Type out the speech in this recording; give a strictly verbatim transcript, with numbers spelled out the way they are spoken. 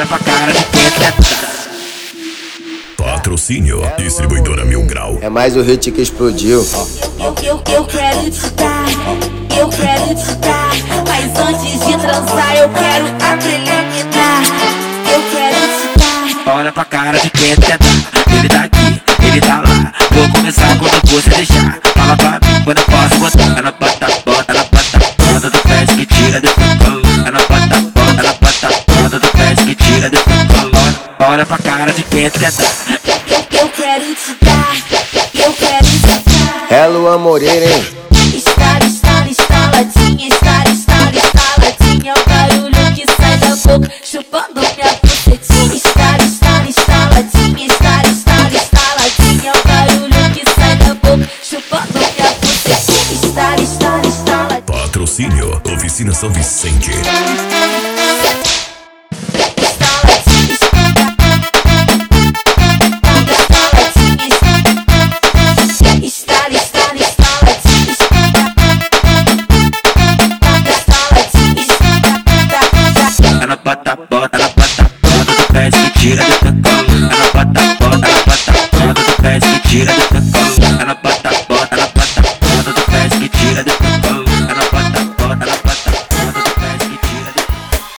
Olha pra cara de quem é teta. Patrocínio, distribuidora Mil Grau. É mais o hit que explodiu. Eu, eu, eu quero te dar, eu quero te dar, mas antes de transar eu quero a preliminar. Eu quero te dar. Olha pra cara de quem é teta. Ele tá aqui, ele tá lá. Vou começar quando você deixar. Fala pra mim quando eu posso botar. Ela bota, bota, ela bota, bota do pé que tira depois. Ela bota, bota, ela bota, bota do pé que tira depois. Olha pra cara de quem é teta. Eu, eu quero te dar, eu quero te dar. É Luan Moreira, hein? Estala, estala, estaladinha, estala, estala, estaladinha. É o barulho que sai da boca, chupando minha bucetinha. Estala, estala, estaladinha, estala, estala, estaladinha. É o barulho que sai da boca, chupando minha bucetinha. Estala, estala, estaladinha. Patrocínio, Oficina São Vicente. Ela bota, bota,